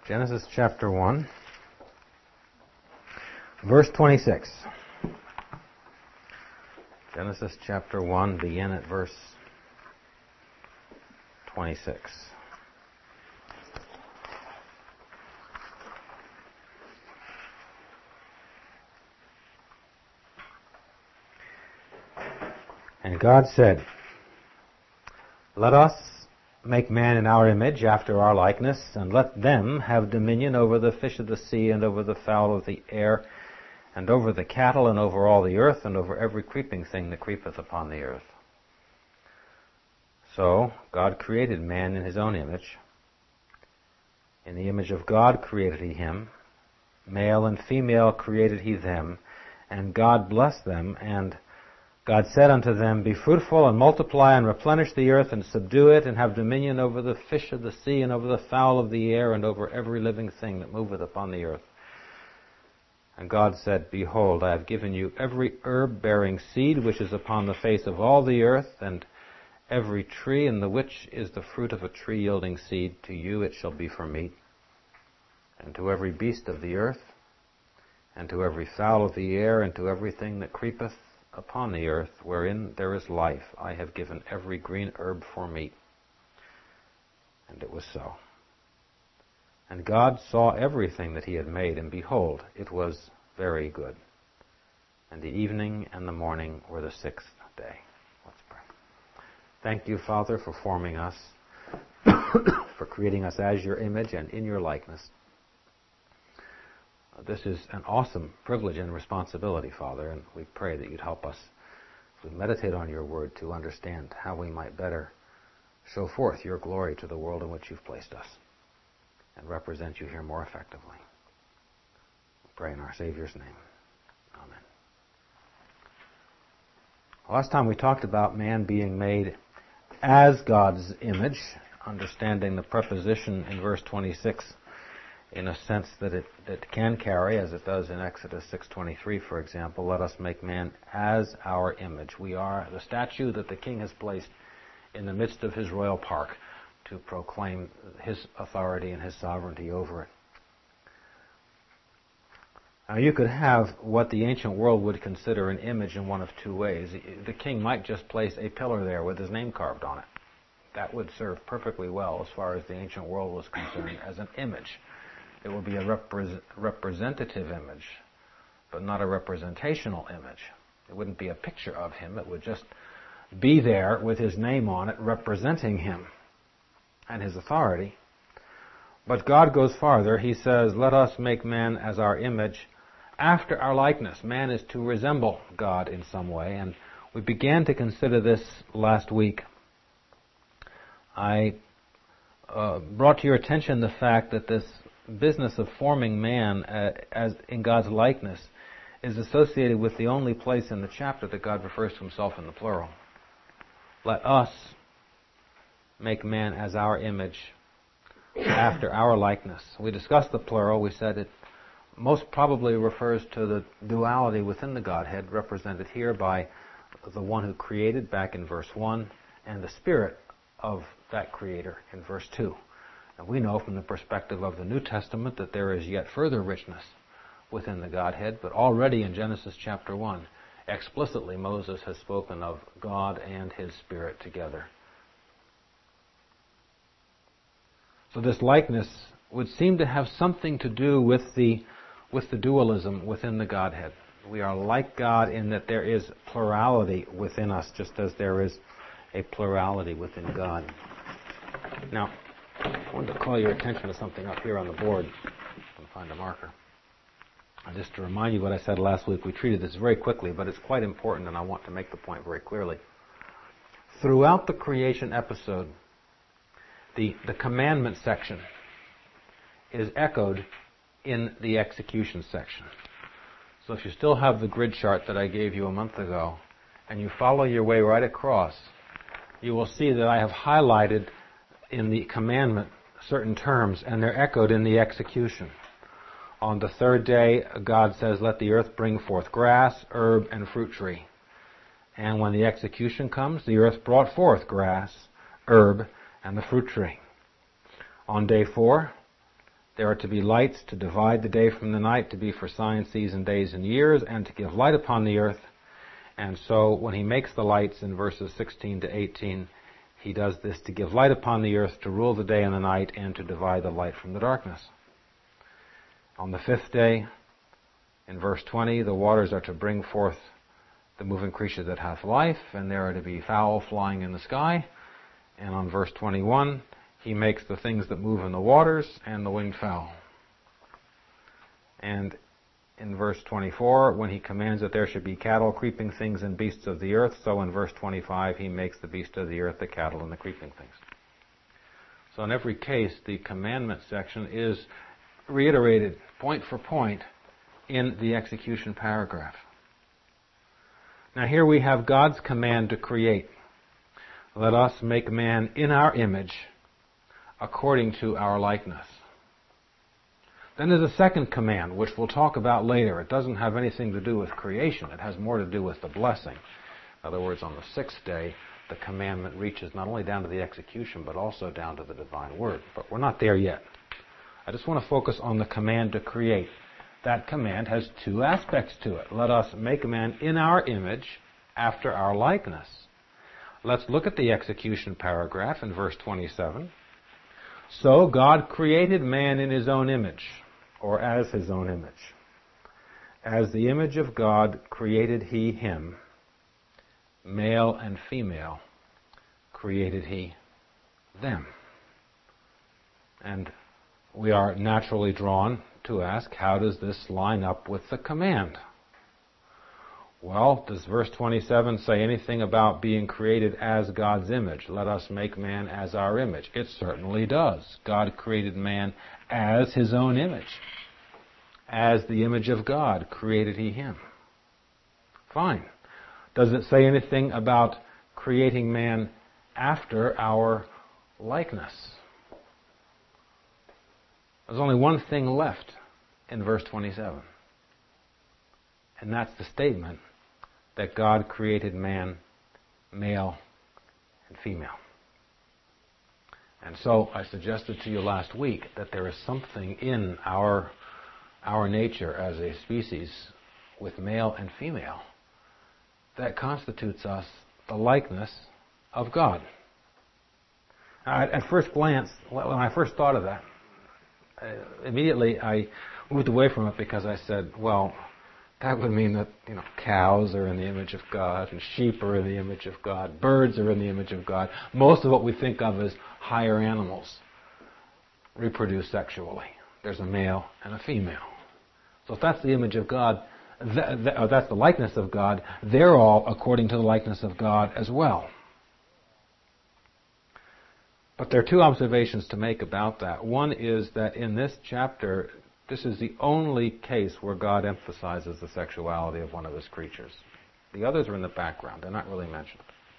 Genesis chapter 1, verse 26. Genesis chapter 1, begin at verse 26. And God said, "Let us make man in our image, after our likeness, and let them have dominion over the fish of the sea, and over the fowl of the air, and over the cattle, and over all the earth, and over every creeping thing that creepeth upon the earth." So God created man in his own image. In the image of God created he him. Male and female created he them. And God blessed them, and God said unto them, "Be fruitful, and multiply, and replenish the earth, and subdue it, and have dominion over the fish of the sea, and over the fowl of the air, and over every living thing that moveth upon the earth." And God said, "Behold, I have given you every herb bearing seed which is upon the face of all the earth, and every tree in the which is the fruit of a tree yielding seed. To you it shall be for meat. And to every beast of the earth, and to every fowl of the air, and to everything that creepeth upon the earth, wherein there is life, I have given every green herb for meat." And it was so. And God saw everything that he had made, and behold, it was very good. And the evening and the morning were the sixth day. Let's pray. Thank you, Father, for forming us, for creating us as your image and in your likeness. This is an awesome privilege and responsibility, Father, and we pray that you'd help us, as we meditate on your word, to understand how we might better show forth your glory to the world in which you've placed us and represent you here more effectively. We pray in our Savior's name. Amen. Last time we talked about man being made as God's image, understanding the preposition in verse 26 in a sense that it can carry, as it does in Exodus 6:23, for example, "Let us make man as our image." We are the statue that the king has placed in the midst of his royal park to proclaim his authority and his sovereignty over it. Now, you could have what the ancient world would consider an image in one of two ways. The king might just place a pillar there with his name carved on it. That would serve perfectly well, as far as the ancient world was concerned, as an image. It would be a representative image, but not a representational image. It wouldn't be a picture of him. It would just be there with his name on it, representing him and his authority. But God goes farther. He says, "Let us make man as our image, after our likeness." Man is to resemble God in some way, and we began to consider this last week. I brought to your attention the fact that this business of forming man as in God's likeness is associated with the only place in the chapter that God refers to himself in the plural. Let us make man as our image, after our likeness. We discussed the plural. We said it most probably refers to the duality within the Godhead, represented here by the one who created back in verse 1 and the Spirit of that Creator in verse 2. And we know from the perspective of the New Testament that there is yet further richness within the Godhead, but already in Genesis chapter 1, explicitly Moses has spoken of God and his Spirit together. So this likeness would seem to have something to do with the dualism within the Godhead. We are like God in that there is plurality within us, just as there is a plurality within God. Now, I wanted to call your attention to something up here on the board. I can find a marker. Just to remind you what I said last week, we treated this very quickly, but it's quite important, and I want to make the point very clearly. Throughout the creation episode, the commandment section is echoed in the execution section. So if you still have the grid chart that I gave you a month ago, and you follow your way right across, you will see that I have highlighted in the commandment certain terms, and they're echoed in the execution. On the third day, God says, "Let the earth bring forth grass, herb, and fruit tree." And when the execution comes, the earth brought forth grass, herb, and the fruit tree. On day 4, There are to be lights to divide the day from the night, to be for signs, seasons, days, and years, and to give light upon the earth. And so when he makes the lights in verses 16 to 18, he does this to give light upon the earth, to rule the day and the night, and to divide the light from the darkness. On the fifth day, in verse 20, the waters are to bring forth the moving creature that hath life, and there are to be fowl flying in the sky. And on verse 21, he makes the things that move in the waters and the winged fowl. And in verse 24, when he commands that there should be cattle, creeping things, and beasts of the earth, so in verse 25, he makes the beast of the earth, the cattle, and the creeping things. So in every case, the commandment section is reiterated point for point in the execution paragraph. Now here we have God's command to create. Let us make man in our image, according to our likeness. Then there's a second command, which we'll talk about later. It doesn't have anything to do with creation. It has more to do with the blessing. In other words, on the sixth day, the commandment reaches not only down to the execution, but also down to the divine word. But we're not there yet. I just want to focus on the command to create. That command has two aspects to it. Let us make man in our image, after our likeness. Let's look at the execution paragraph in verse 27. So God created man in his own image, or as his own image. As the image of God created he him, male and female created he them. And we are naturally drawn to ask, how does this line up with the command? Well, does verse 27 say anything about being created as God's image? Let us make man as our image. It certainly does. God created man as his own image. As the image of God created he him. Fine. Does it say anything about creating man after our likeness? There's only one thing left in verse 27. And that's the statement that God created man, male and female. And so I suggested to you last week that there is something in our nature as a species with male and female that constitutes us the likeness of God. At first glance, when I first thought of that, immediately I moved away from it because I said, well, that would mean that, cows are in the image of God, and sheep are in the image of God, birds are in the image of God. Most of what we think of as higher animals reproduce sexually. There's a male and a female. So if that's the image of God, that's the likeness of God, they're all according to the likeness of God as well. But there are two observations to make about that. One is that in this chapter, this is the only case where God emphasizes the sexuality of one of his creatures. The others are in the background. They're not really mentioned.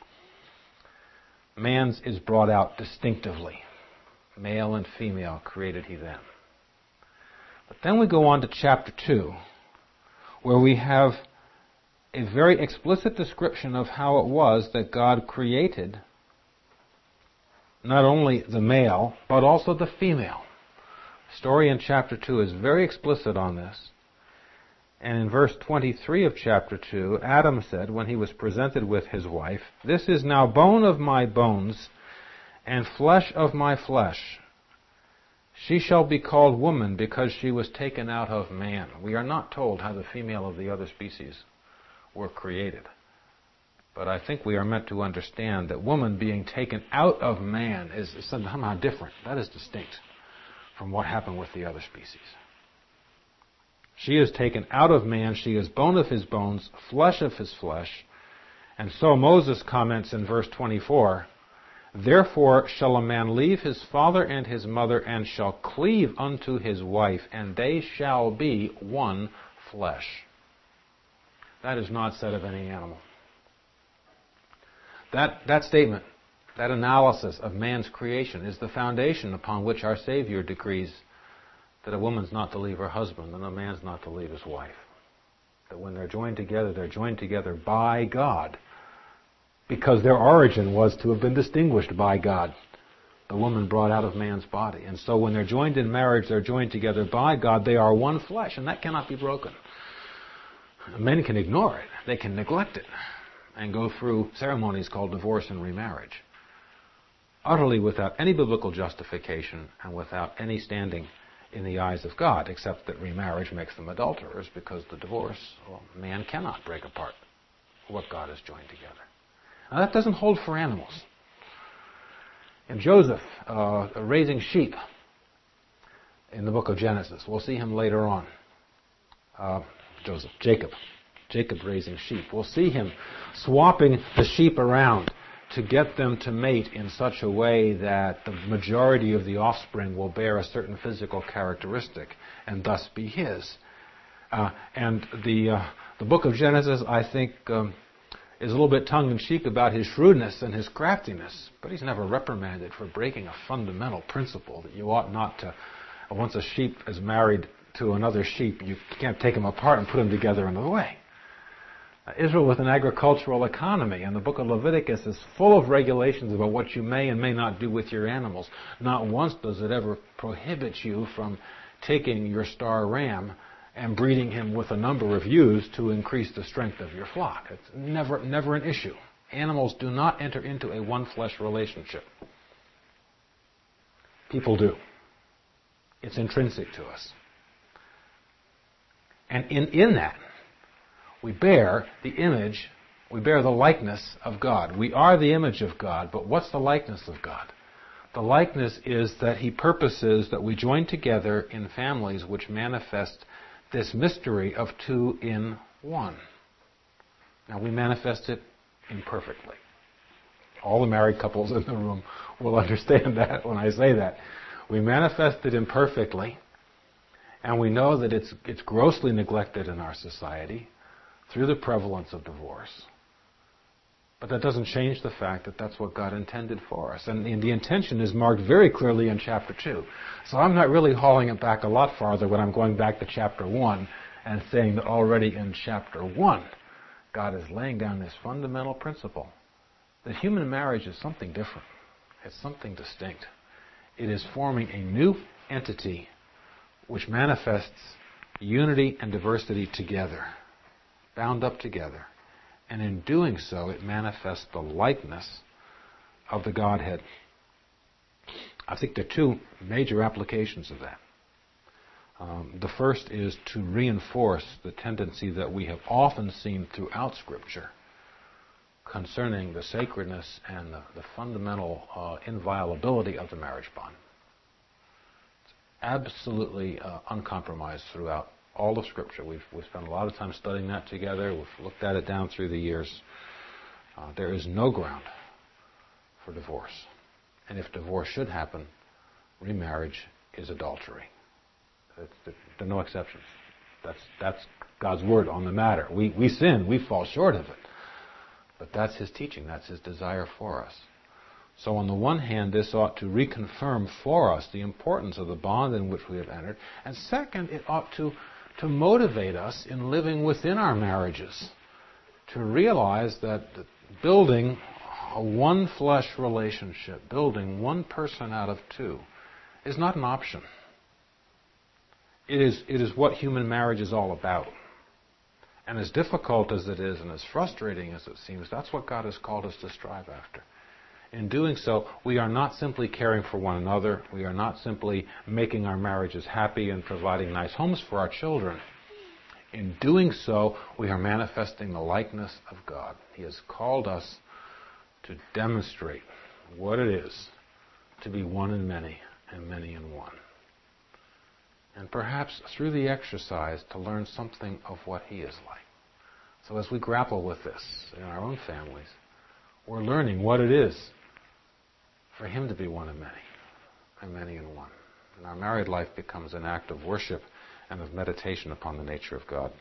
Man's is brought out distinctively. Male and female created he them. But then we go on to chapter 2, where we have a very explicit description of how it was that God created not only the male, but also the female. The story in chapter 2 is very explicit on this. And in verse 23 of chapter 2, Adam said, when he was presented with his wife, "This is now bone of my bones and flesh of my flesh. She shall be called woman because she was taken out of man." We are not told how the female of the other species were created. But I think we are meant to understand that woman being taken out of man is somehow different. That is distinct from what happened with the other species. She is taken out of man. She is bone of his bones, flesh of his flesh. And so Moses comments in verse 24, "Therefore shall a man leave his father and his mother, and shall cleave unto his wife, and they shall be one flesh." That is not said of any animal. That statement, that analysis of man's creation is the foundation upon which our Savior decrees that a woman's not to leave her husband and a man's not to leave his wife. That when they're joined together by God, because their origin was to have been distinguished by God the woman brought out of man's body. And so when they're joined in marriage, they're joined together by God. They are one flesh, and that cannot be broken. Men can ignore it. They can neglect it and go through ceremonies called divorce and remarriage, utterly without any biblical justification and without any standing in the eyes of God, except that remarriage makes them adulterers, because the divorce, well, man cannot break apart what God has joined together. Now that doesn't hold for animals. And Joseph, raising sheep in the book of Genesis, we'll see him later on. Jacob raising sheep. We'll see him swapping the sheep around to get them to mate in such a way that the majority of the offspring will bear a certain physical characteristic and thus be his. And the book of Genesis, I think, is a little bit tongue-in-cheek about his shrewdness and his craftiness, but he's never reprimanded for breaking a fundamental principle that you ought not to, once a sheep is married to another sheep, you can't take them apart and put them together another way. Israel was an agricultural economy, and the book of Leviticus is full of regulations about what you may and may not do with your animals. Not once does it ever prohibit you from taking your star ram and breeding him with a number of ewes to increase the strength of your flock. It's never an issue. Animals do not enter into a one-flesh relationship. People do. It's intrinsic to us. And in that, we bear the image, we bear the likeness of God. We are the image of God, but what's the likeness of God? The likeness is that He purposes that we join together in families which manifest this mystery of two in one. Now, we manifest it imperfectly. All the married couples in the room will understand that when I say that. We manifest it imperfectly, and we know that it's grossly neglected in our society through the prevalence of divorce. But that doesn't change the fact that that's what God intended for us. And the intention is marked very clearly in chapter 2. So I'm not really hauling it back a lot farther when I'm going back to chapter 1 and saying that already in chapter 1, God is laying down this fundamental principle that human marriage is something different. It's something distinct. It is forming a new entity which manifests unity and diversity together, bound up together. And in doing so, it manifests the likeness of the Godhead. I think there are two major applications of that. The first is to reinforce the tendency that we have often seen throughout Scripture concerning the sacredness and the fundamental inviolability of the marriage bond. It's absolutely uncompromised throughout all of Scripture. We've spent a lot of time studying that together. We've looked at it down through the years. There is no ground for divorce. And if divorce should happen, remarriage is adultery. There are no exceptions. That's God's word on the matter. We sin, we fall short of it. But that's His teaching, that's His desire for us. So on the one hand, this ought to reconfirm for us the importance of the bond in which we have entered. And second, it ought to motivate us in living within our marriages, to realize that building a one-flesh relationship, building one person out of two, is not an option. It is what human marriage is all about. And as difficult as it is and as frustrating as it seems, that's what God has called us to strive after. In doing so, we are not simply caring for one another. We are not simply making our marriages happy and providing nice homes for our children. In doing so, we are manifesting the likeness of God. He has called us to demonstrate what it is to be one in many and many in one. And perhaps through the exercise to learn something of what He is like. So as we grapple with this in our own families, we're learning what it is for Him to be one in many, and many in one. And our married life becomes an act of worship and of meditation upon the nature of God.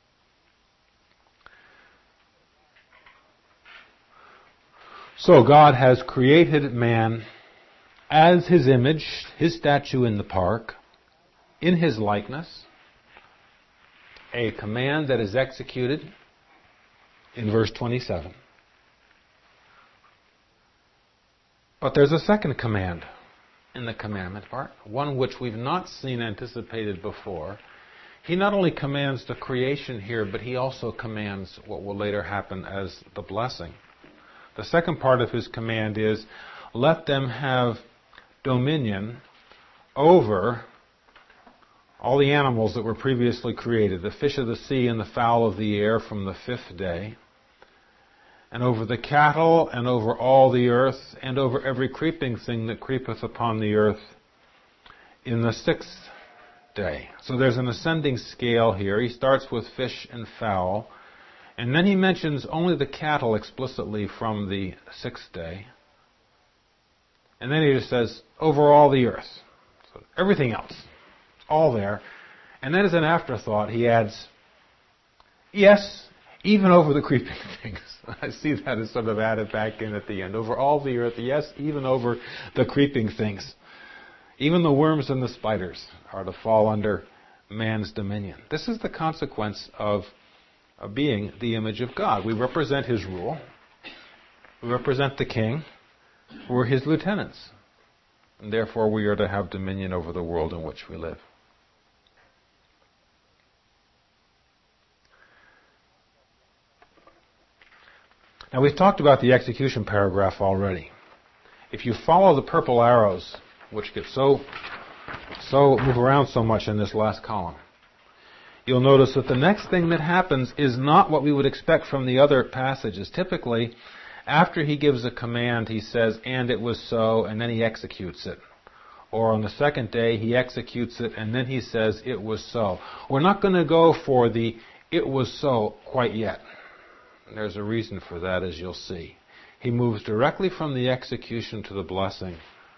So God has created man as His image, His statue in the park, in His likeness, a command that is executed in verse 27. But there's a second command in the commandment part, one which we've not seen anticipated before. He not only commands the creation here, but he also commands what will later happen as the blessing. The second part of his command is, let them have dominion over all the animals that were previously created, the fish of the sea and the fowl of the air from the fifth day, and over the cattle, and over all the earth, and over every creeping thing that creepeth upon the earth in the sixth day. So there's an ascending scale here. He starts with fish and fowl, and then he mentions only the cattle explicitly from the sixth day. And then he just says, over all the earth. So everything else. It's all there. And then as an afterthought, he adds, yes, even over the creeping things. I see that as sort of added back in at the end. Over all the earth, yes, even over the creeping things. Even the worms and the spiders are to fall under man's dominion. This is the consequence of being the image of God. We represent his rule. We represent the king. We're his lieutenants. And therefore we are to have dominion over the world in which we live. Now we've talked about the execution paragraph already. If you follow the purple arrows, which get so move around so much in this last column, you'll notice that the next thing that happens is not what we would expect from the other passages. Typically, after he gives a command, he says, and it was so, and then he executes it. Or on the second day, he executes it, and then he says, it was so. We're not going to go for the it was so quite yet. And there's a reason for that, as you'll see. He moves directly from the execution to the blessing,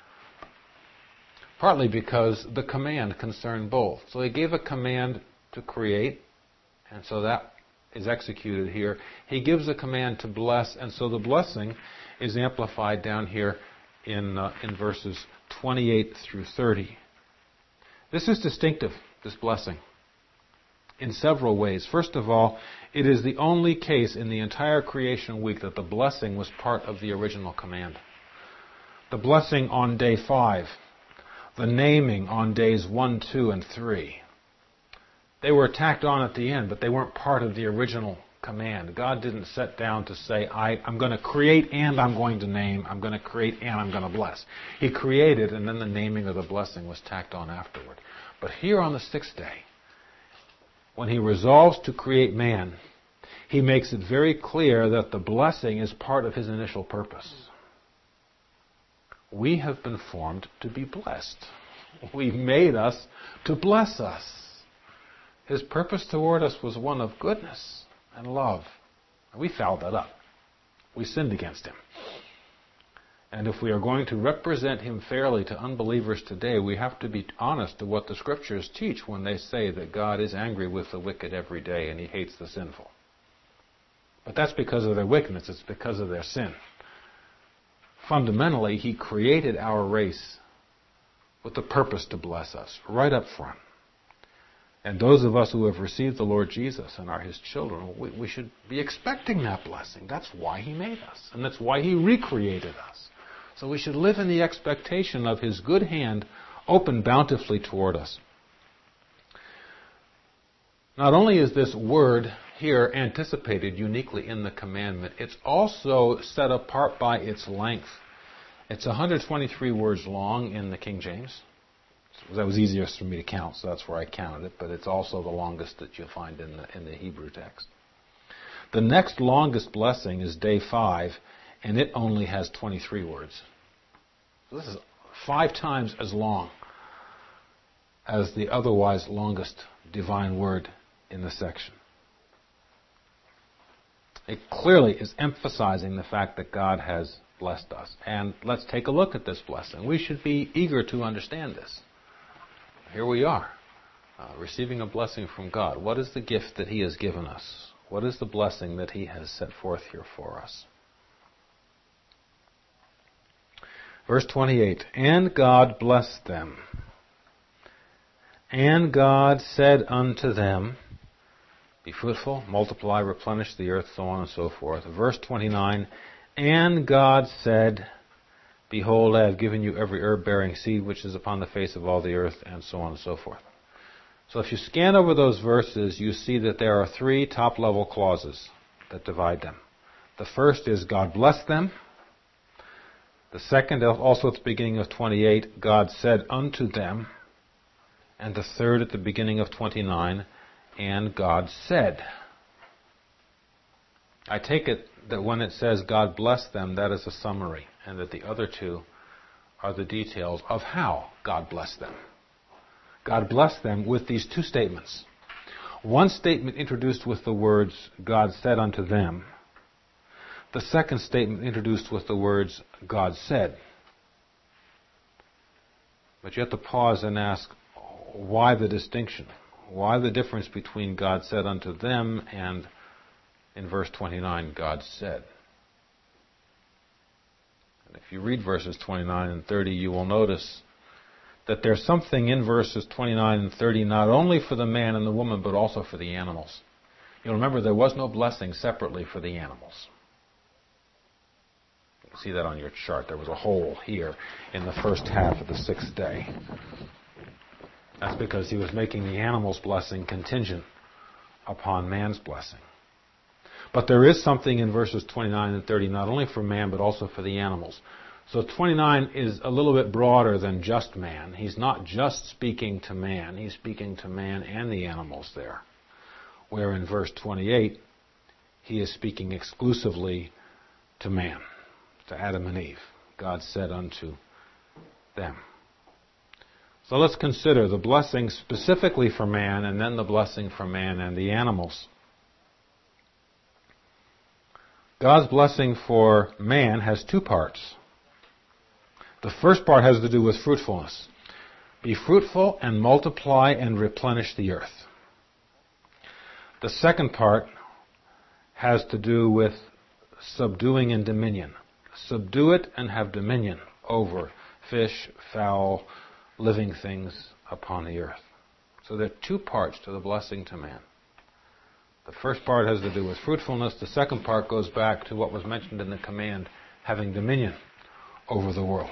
partly because the command concerned both. So he gave a command to create, and so that is executed here. He gives a command to bless, and so the blessing is amplified down here in verses 28 through 30. This is distinctive, this blessing, in several ways. First of all, it is the only case in the entire creation week that the blessing was part of the original command. The blessing on day 5, the naming on days 1, 2, and 3. They were tacked on at the end, but they weren't part of the original command. God didn't sit down to say, I'm going to create and I'm going to name, I'm going to create and I'm going to bless. He created, and then the naming of the blessing was tacked on afterward. But here on the sixth day, when he resolves to create man, he makes it very clear that the blessing is part of his initial purpose. We have been formed to be blessed. He made us to bless us. His purpose toward us was one of goodness and love. And we fouled that up. We sinned against him. And if we are going to represent him fairly to unbelievers today, we have to be honest to what the Scriptures teach when they say that God is angry with the wicked every day and he hates the sinful. But that's because of their wickedness. It's because of their sin. Fundamentally, he created our race with the purpose to bless us, right up front. And those of us who have received the Lord Jesus and are his children, we should be expecting that blessing. That's why he made us. And that's why he recreated us. So we should live in the expectation of his good hand open bountifully toward us. Not only is this word here anticipated uniquely in the commandment, it's also set apart by its length. It's 123 words long in the King James. That was easiest for me to count, so that's where I counted it, but it's also the longest that you'll find in the Hebrew text. The next longest blessing is day 5, and it only has 23 words. So this is 5 times as long as the otherwise longest divine word in the section. It clearly is emphasizing the fact that God has blessed us. And let's take a look at this blessing. We should be eager to understand this. Here we are, receiving a blessing from God. What is the gift that he has given us? What is the blessing that he has set forth here for us? Verse 28, and God blessed them. And God said unto them, be fruitful, multiply, replenish the earth, so on and so forth. Verse 29, and God said, Behold, I have given you every herb-bearing seed which is upon the face of all the earth, and so on and so forth. So if you scan over those verses, you see that there are three top-level clauses that divide them. The first is God blessed them. The second, also at the beginning of 28, God said unto them. And the third at the beginning of 29, and God said. I take it that when it says God blessed them, that is a summary, and that the other two are the details of how God blessed them. God blessed them with these two statements. One statement introduced with the words, God said unto them. The second statement introduced with the words, God said. But you have to pause and ask, why the distinction? Why the difference between God said unto them and in verse 29, God said? And if you read verses 29 and 30, you will notice that there's something in verses 29 and 30 not only for the man and the woman, but also for the animals. You'll remember there was no blessing separately for the animals. You can see that on your chart. There was a hole here in the first half of the sixth day. That's because he was making the animal's blessing contingent upon man's blessing. But there is something in verses 29 and 30, not only for man, but also for the animals. So 29 is a little bit broader than just man. He's not just speaking to man, he's speaking to man and the animals there. Where in verse 28, he is speaking exclusively to man, to Adam and Eve. God said unto them. So let's consider the blessing specifically for man, and then the blessing for man and the animals. God's blessing for man has two parts. The first part has to do with fruitfulness. Be fruitful and multiply and replenish the earth. The second part has to do with subduing and dominion. Subdue it and have dominion over fish, fowl, living things upon the earth. So there are two parts to the blessing to man. The first part has to do with fruitfulness. The second part goes back to what was mentioned in the command, having dominion over the world.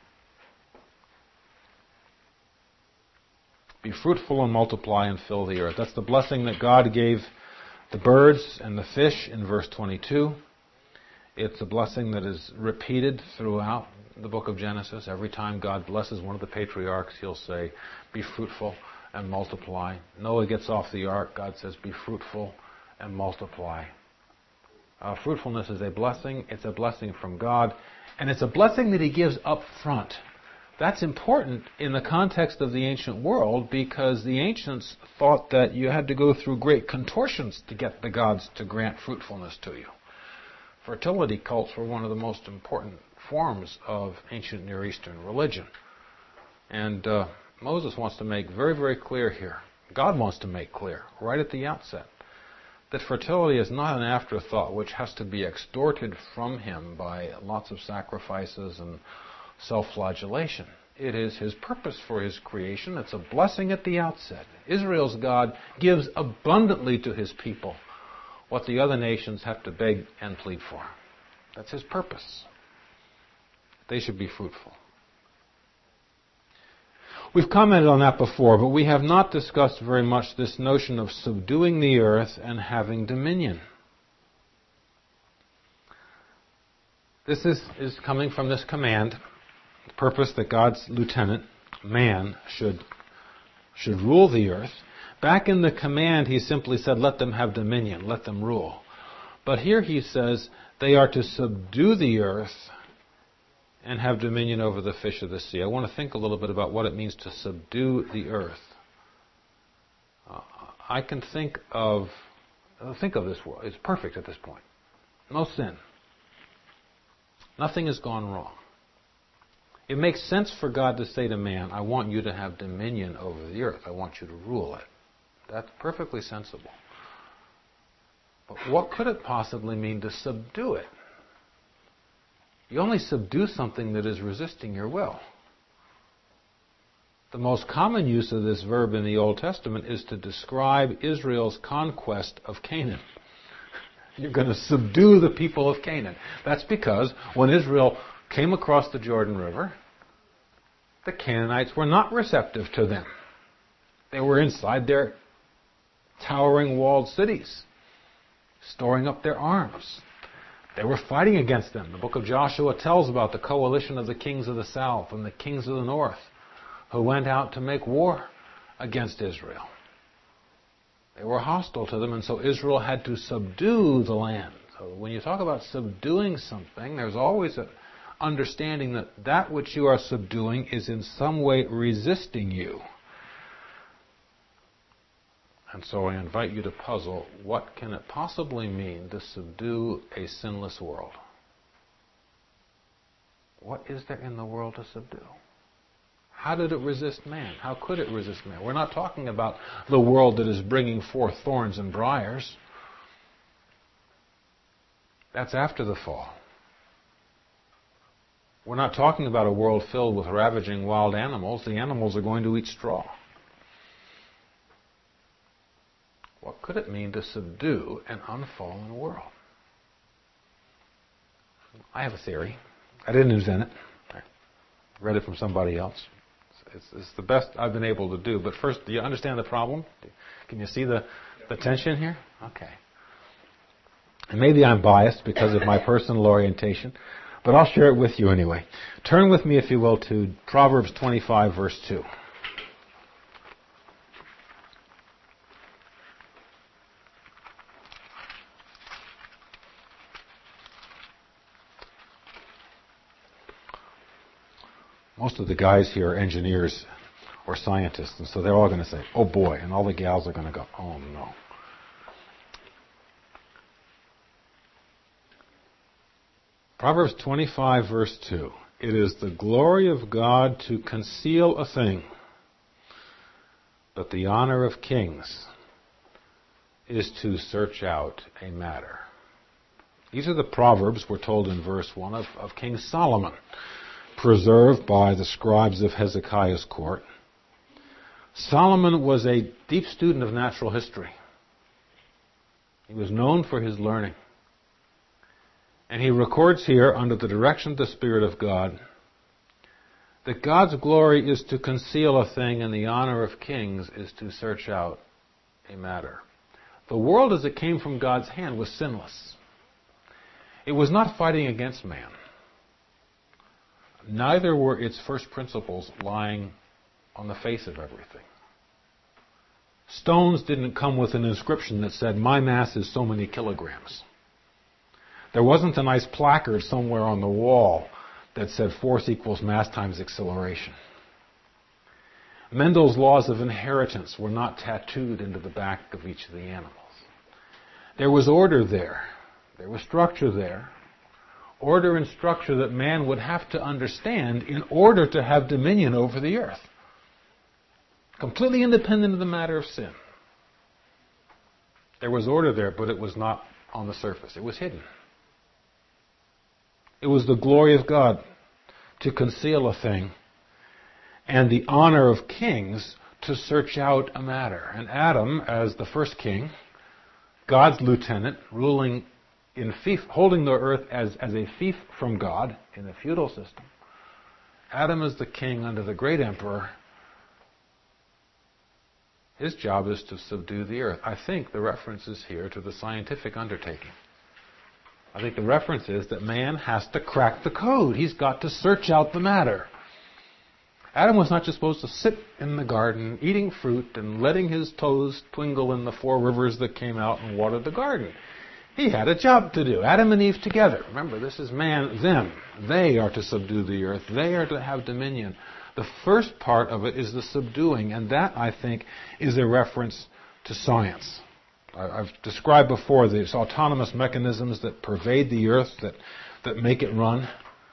Be fruitful and multiply and fill the earth. That's the blessing that God gave the birds and the fish in verse 22. It's a blessing that is repeated throughout the book of Genesis. Every time God blesses one of the patriarchs, he'll say, be fruitful and multiply. Noah gets off the ark, God says, be fruitful and multiply. Fruitfulness is a blessing. It's a blessing from God. And it's a blessing that he gives up front. That's important in the context of the ancient world, because the ancients thought that you had to go through great contortions to get the gods to grant fruitfulness to you. Fertility cults were one of the most important forms of ancient Near Eastern religion. And Moses wants to make very, very clear here, God wants to make clear right at the outset, that fertility is not an afterthought which has to be extorted from him by lots of sacrifices and self-flagellation. It is his purpose for his creation. It's a blessing at the outset. Israel's God gives abundantly to his people what the other nations have to beg and plead for. That's his purpose. They should be fruitful. We've commented on that before, but we have not discussed very much this notion of subduing the earth and having dominion. This is coming from this command, the purpose that God's lieutenant, man, should rule the earth. Back in the command, he simply said, let them have dominion, let them rule. But here he says, they are to subdue the earth and have dominion over the fish of the sea. I want to think a little bit about what it means to subdue the earth. I can think of this world. It's perfect at this point. No sin. Nothing has gone wrong. It makes sense for God to say to man, I want you to have dominion over the earth. I want you to rule it. That's perfectly sensible. But what could it possibly mean to subdue it? You only subdue something that is resisting your will. The most common use of this verb in the Old Testament is to describe Israel's conquest of Canaan. You're going to subdue the people of Canaan. That's because when Israel came across the Jordan River, the Canaanites were not receptive to them. They were inside their towering walled cities, storing up their arms. They were fighting against them. The book of Joshua tells about the coalition of the kings of the south and the kings of the north who went out to make war against Israel. They were hostile to them, and so Israel had to subdue the land. So when you talk about subduing something, there's always an understanding that that which you are subduing is in some way resisting you. And so I invite you to puzzle, what can it possibly mean to subdue a sinless world? What is there in the world to subdue? How did it resist man? How could it resist man? We're not talking about the world that is bringing forth thorns and briars. That's after the fall. We're not talking about a world filled with ravaging wild animals. The animals are going to eat straw. What could it mean to subdue an unfallen world? I have a theory. I didn't invent it. I read it from somebody else. It's the best I've been able to do. But first, do you understand the problem? Can you see the tension here? Okay. And maybe I'm biased because of my personal orientation, but I'll share it with you anyway. Turn with me, if you will, to Proverbs 25, verse 2. Most of the guys here are engineers or scientists, and so they're all going to say, oh boy, and all the gals are going to go, oh no. Proverbs 25, verse 2. It is the glory of God to conceal a thing, but the honor of kings is to search out a matter. These are the Proverbs, we're told in verse 1, of King Solomon, preserved by the scribes of Hezekiah's court. Solomon was a deep student of natural history. He was known for his learning. And he records here, under the direction of the Spirit of God, that God's glory is to conceal a thing and the honor of kings is to search out a matter. The world as it came from God's hand was sinless. It was not fighting against man. Neither were its first principles lying on the face of everything. Stones didn't come with an inscription that said, my mass is so many kilograms. There wasn't a nice placard somewhere on the wall that said force equals mass times acceleration. Mendel's laws of inheritance were not tattooed into the back of each of the animals. There was order there. There was structure there. Order and structure that man would have to understand in order to have dominion over the earth. Completely independent of the matter of sin. There was order there, but it was not on the surface. It was hidden. It was the glory of God to conceal a thing and the honor of kings to search out a matter. And Adam, as the first king, God's lieutenant, ruling in fief, holding the earth as a fief from God in the feudal system. Adam is the king under the great emperor. His job is to subdue the earth. I think the reference is here to the scientific undertaking. I think the reference is that man has to crack the code. He's got to search out the matter. Adam was not just supposed to sit in the garden eating fruit and letting his toes twinkle in the 4 rivers that came out and watered the garden. He had a job to do. Adam and Eve together. Remember, this is man, them. They are to subdue the earth. They are to have dominion. The first part of it is the subduing, and that, I think, is a reference to science. I've described before these autonomous mechanisms that pervade the earth, that make it run.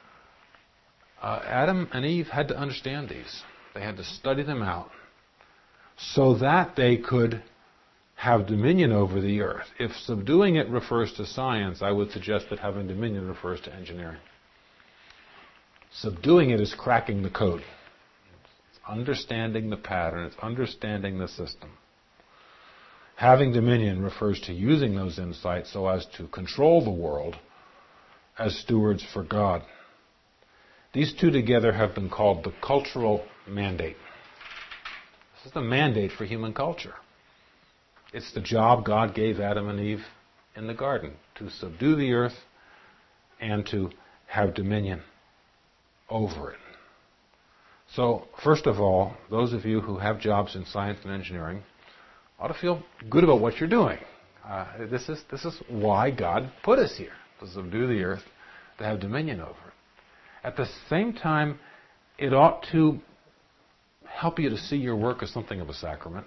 Adam and Eve had to understand these. They had to study them out so that they could have dominion over the earth. If subduing it refers to science, I would suggest that having dominion refers to engineering. Subduing it is cracking the code. It's understanding the pattern. It's understanding the system. Having dominion refers to using those insights so as to control the world as stewards for God. These two together have been called the cultural mandate. This is the mandate for human culture. It's the job God gave Adam and Eve in the garden, to subdue the earth and to have dominion over it. So, first of all, those of you who have jobs in science and engineering ought to feel good about what you're doing. This is why God put us here, to subdue the earth, to have dominion over it. At the same time, it ought to help you to see your work as something of a sacrament.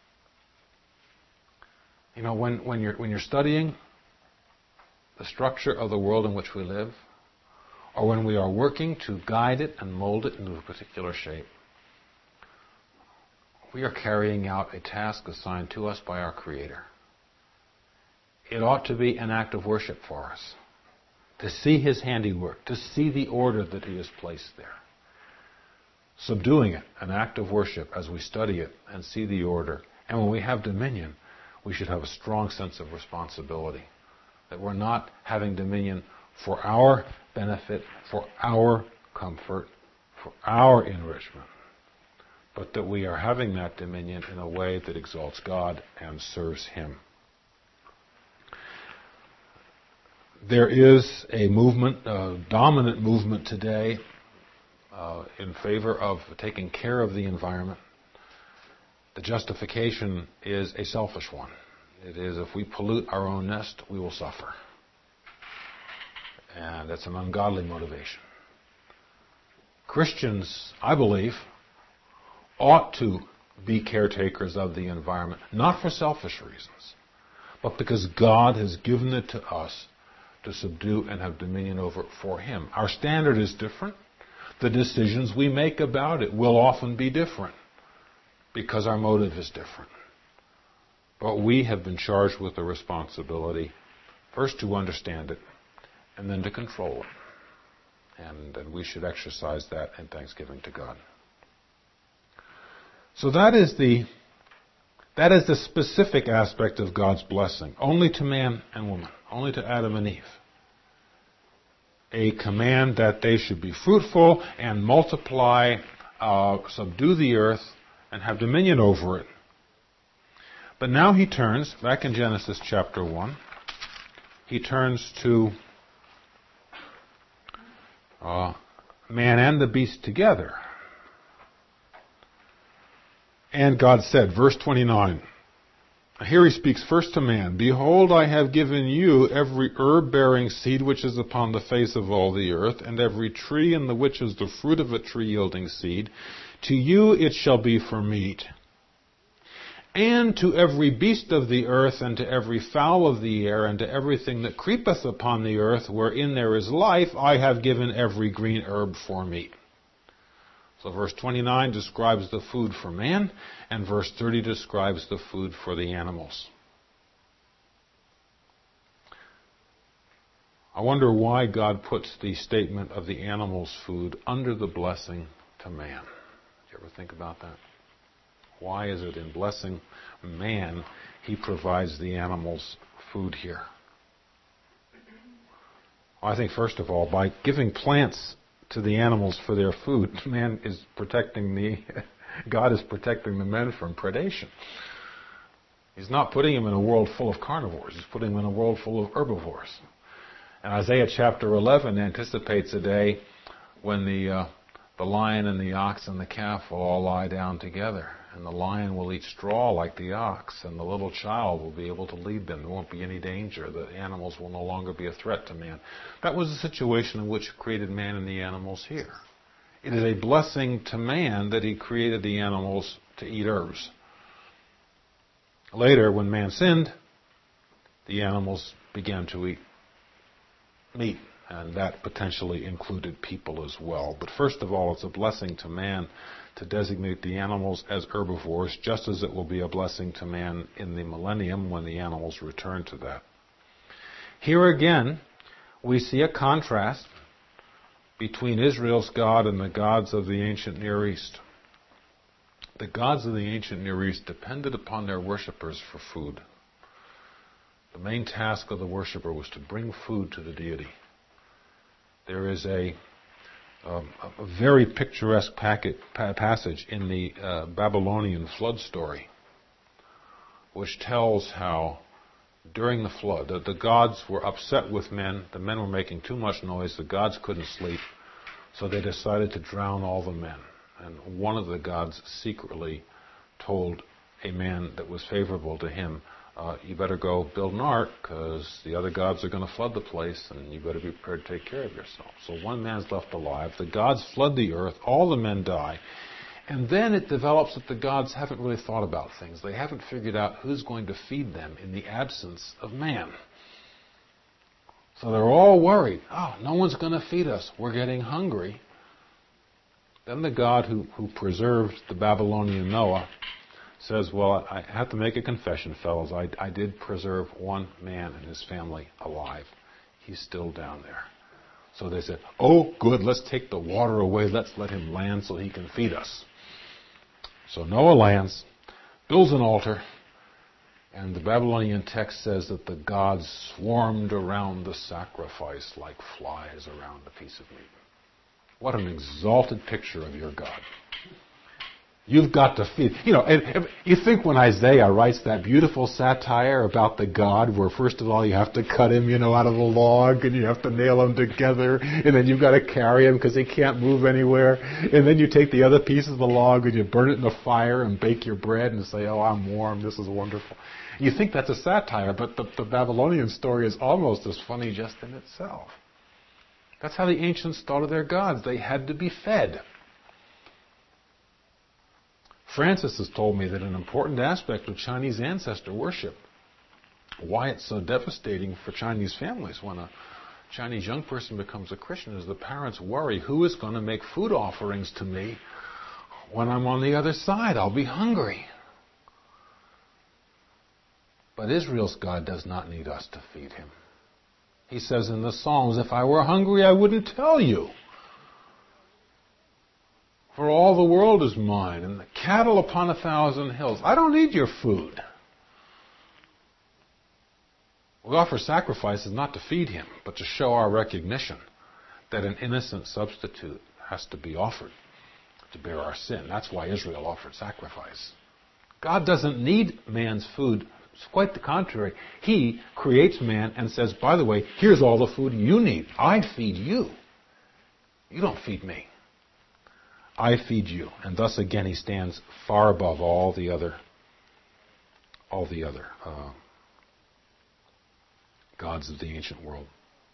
You know, when you're studying the structure of the world in which we live, or when we are working to guide it and mold it into a particular shape, we are carrying out a task assigned to us by our Creator. It ought to be an act of worship for us, to see His handiwork, to see the order that He has placed there. Subduing it, an act of worship as we study it and see the order. And when we have dominion, we should have a strong sense of responsibility, that we're not having dominion for our benefit, for our comfort, for our enrichment, but that we are having that dominion in a way that exalts God and serves Him. There is a movement, a dominant movement today, in favor of taking care of the environment. The justification is a selfish one. It is, if we pollute our own nest, we will suffer. And that's an ungodly motivation. Christians, I believe, ought to be caretakers of the environment, not for selfish reasons, but because God has given it to us to subdue and have dominion over it for Him. Our standard is different. The decisions we make about it will often be different because our motive is different. But we have been charged with the responsibility, first to understand it, and then to control it. And we should exercise that in thanksgiving to God. So that is the specific aspect of God's blessing, only to man and woman, only to Adam and Eve. A command that they should be fruitful and multiply, subdue the earth, and have dominion over it. But now he turns, back in Genesis chapter 1, he turns to man and the beast together. And God said, verse 29, here he speaks first to man, behold, I have given you every herb-bearing seed which is upon the face of all the earth, and every tree in the which is the fruit of a tree yielding seed. To you it shall be for meat. And to every beast of the earth, and to every fowl of the air, and to everything that creepeth upon the earth, wherein there is life, I have given every green herb for meat. So verse 29 describes the food for man, and verse 30 describes the food for the animals. I wonder why God puts the statement of the animals' food under the blessing to man. Did you ever think about that? Why is it in blessing man He provides the animals food here? Well, I think first of all, by giving plants to the animals for their food, man is protecting God is protecting the men from predation. He's not putting them in a world full of carnivores. He's putting them in a world full of herbivores. And Isaiah chapter 11 anticipates a day when the lion and the ox and the calf will all lie down together. And the lion will eat straw like the ox, and the little child will be able to lead them. There won't be any danger. The animals will no longer be a threat to man. That was the situation in which He created man and the animals here. It is a blessing to man that He created the animals to eat herbs. Later, when man sinned, the animals began to eat meat, and that potentially included people as well. But first of all, it's a blessing to man to designate the animals as herbivores, just as it will be a blessing to man in the millennium when the animals return to that. Here again, we see a contrast between Israel's God and the gods of the ancient Near East. The gods of the ancient Near East depended upon their worshippers for food. The main task of the worshipper was to bring food to the deity. There is a a very picturesque passage in the Babylonian flood story, which tells how during the flood, the gods were upset with men. The men were making too much noise. The gods couldn't sleep. So they decided to drown all the men. And one of the gods secretly told a man that was favorable to him, you better go build an ark because the other gods are going to flood the place and you better be prepared to take care of yourself. So one man's left alive. The gods flood the earth. All the men die. And then it develops that the gods haven't really thought about things. They haven't figured out who's going to feed them in the absence of man. So they're all worried. Oh, no one's going to feed us. We're getting hungry. Then the God who preserved the Babylonian Noah says, well, I have to make a confession, fellows. I did preserve one man and his family alive. He's still down there. So they said, oh, good, let's take the water away. Let's let him land so he can feed us. So Noah lands, builds an altar, and the Babylonian text says that the gods swarmed around the sacrifice like flies around a piece of meat. What an exalted picture of your God. You've got to feed. You think when Isaiah writes that beautiful satire about the God where first of all you have to cut him, out of the log and you have to nail him together and then you've got to carry him because he can't move anywhere. And then you take the other piece of the log and you burn it in the fire and bake your bread and say, oh, I'm warm, this is wonderful. You think that's a satire, but the Babylonian story is almost as funny just in itself. That's how the ancients thought of their gods. They had to be fed. Francis has told me that an important aspect of Chinese ancestor worship, why it's so devastating for Chinese families when a Chinese young person becomes a Christian, is the parents worry, who is going to make food offerings to me when I'm on the other side? I'll be hungry. But Israel's God does not need us to feed him. He says in the Psalms, if I were hungry, I wouldn't tell you. For all the world is mine, and the cattle upon 1,000 hills. I don't need your food. We offer sacrifices not to feed him, but to show our recognition that an innocent substitute has to be offered to bear our sin. That's why Israel offered sacrifice. God doesn't need man's food. It's quite the contrary. He creates man and says, by the way, here's all the food you need. I feed you. You don't feed me. I feed you. And thus again he stands far above all the other gods of the ancient world.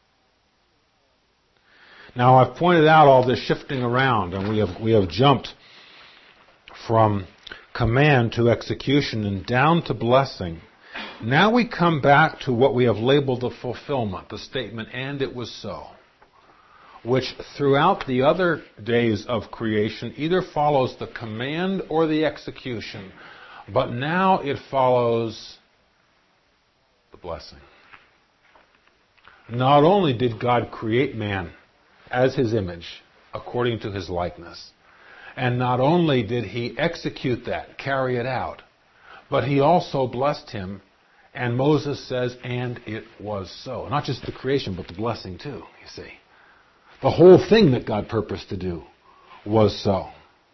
Now I've pointed out all this shifting around, and we have jumped from command to execution and down to blessing. Now we come back to what we have labeled the fulfillment, the statement, and it was so, which throughout the other days of creation either follows the command or the execution, but now it follows the blessing. Not only did God create man as his image, according to his likeness, and not only did he execute that, carry it out, but he also blessed him, and Moses says, and it was so. Not just the creation, but the blessing too, you see. The whole thing that God purposed to do was so.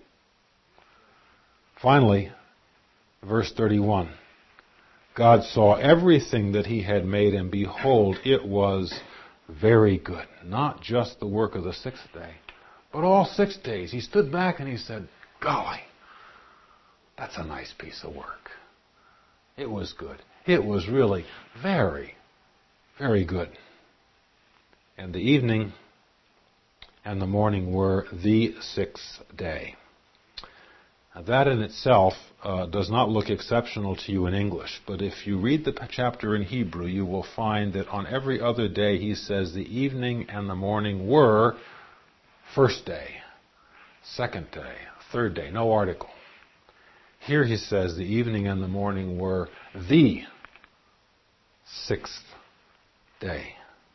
Finally, verse 31. God saw everything that he had made, and behold, it was very good. Not just the work of the sixth day, but all 6 days. He stood back and he said, golly, that's a nice piece of work. It was good. It was really very, very good. And the evening and the morning were the sixth day. Now that in itself does not look exceptional to you in English, but if you read the chapter in Hebrew, you will find that on every other day he says the evening and the morning were first day, second day, third day, no article. Here he says the evening and the morning were the sixth day.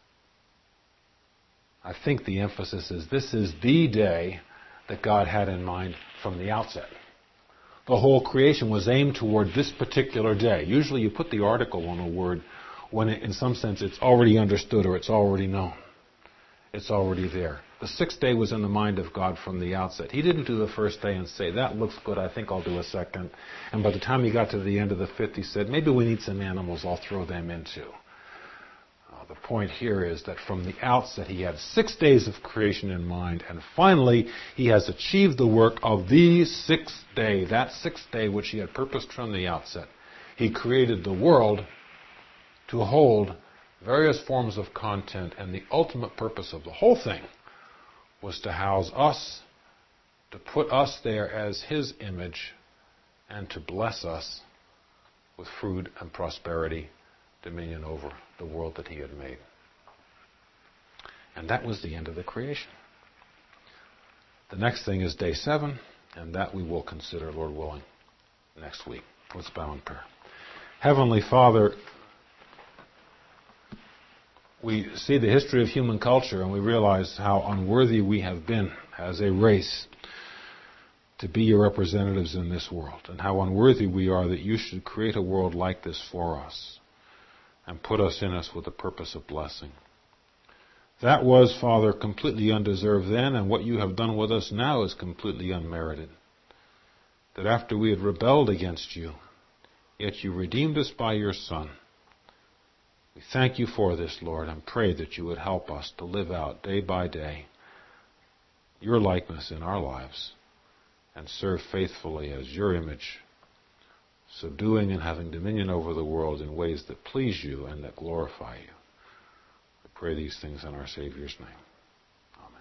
I think the emphasis is this is the day that God had in mind from the outset. The whole creation was aimed toward this particular day. Usually you put the article on a word when in some sense it's already understood or it's already known. It's already there. the sixth day was in the mind of God from the outset. He didn't do the first day and say, that looks good, I think I'll do a second. And by the time he got to the end of the fifth, he said, maybe we need some animals, I'll throw them in too. The point here is that from the outset he had 6 days of creation in mind, and finally he has achieved the work of the sixth day, that sixth day which he had purposed from the outset. He created the world to hold various forms of content, and the ultimate purpose of the whole thing was to house us, to put us there as his image, and to bless us with food and prosperity, dominion over the world that he had made. And that was the end of the creation. The next thing is day 7, and that we will consider, Lord willing, next week. Let's bow in prayer. Heavenly Father, we see the history of human culture and we realize how unworthy we have been as a race to be your representatives in this world, and how unworthy we are that you should create a world like this for us and put us in us with the purpose of blessing. That was, Father, completely undeserved then, and what you have done with us now is completely unmerited. That after we had rebelled against you, yet you redeemed us by your Son. We thank you for this, Lord, and pray that you would help us to live out day by day your likeness in our lives and serve faithfully as your image, subduing and having dominion over the world in ways that please you and that glorify you. We pray these things in our Savior's name. Amen.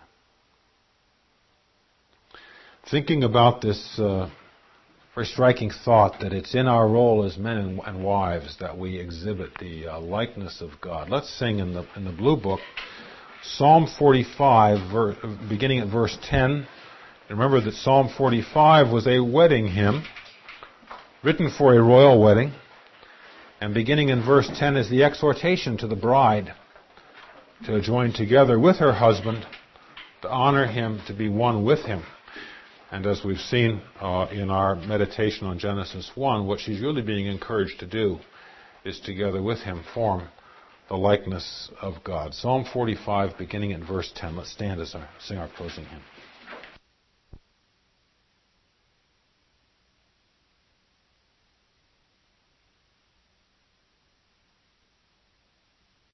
Thinking about this very striking thought that it's in our role as men and wives that we exhibit the likeness of God. Let's sing in the Blue Book, Psalm 45, beginning at verse 10. Remember that Psalm 45 was a wedding hymn, written for a royal wedding. And beginning in verse 10 is the exhortation to the bride to join together with her husband, to honor him, to be one with him. And as we've seen in our meditation on Genesis 1, what she's really being encouraged to do is together with him form the likeness of God. Psalm 45, beginning at verse 10. Let's stand as sing our closing hymn.